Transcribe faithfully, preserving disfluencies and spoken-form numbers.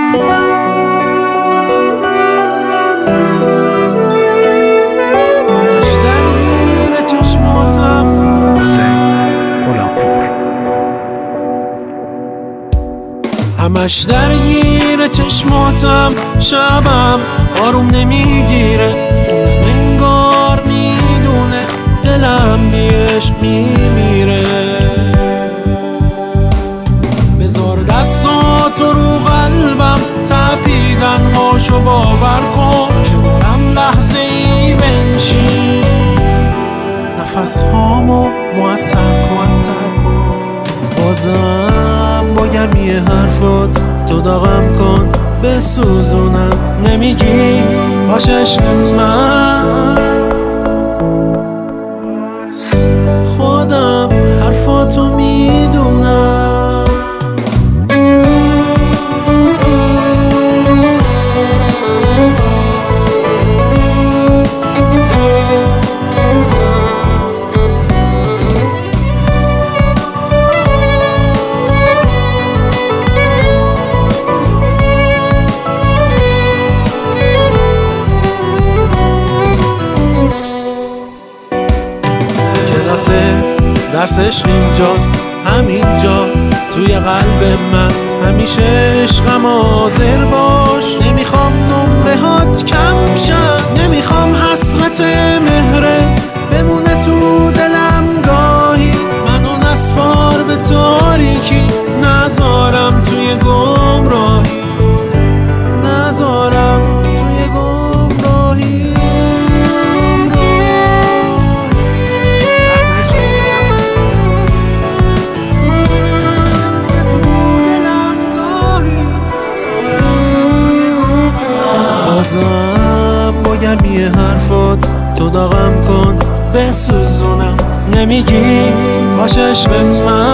همش درگیر چشماتم، شبم آروم نمیگیره، اونم انگار میدونه دلم بیش میمیره. بذار دستاتو رو قلبم، تپیدن هاشو باور کن، شمارم لحظه ای بنشین، نفس هامو معطر کن. بازم با گرمی حرفات تو داغم کن، بسوزونم نمیگی باش عشق من. خودم حرفاتو میدونم. درس عشق اینجاست، همینجا توی قلب من، همیشه عشقم حاضر باش. نمیخوام نمره هات کم شن، نمیخوام حسرت مهرت بمونه تو دلم گاهی، منو نسپار به تاریکی، نذارم توی گمراهی، نذارم توی گمراهی. بازم با گرمی حرفات تو داغم کن، بسوزونم نمیگی باش عشق من.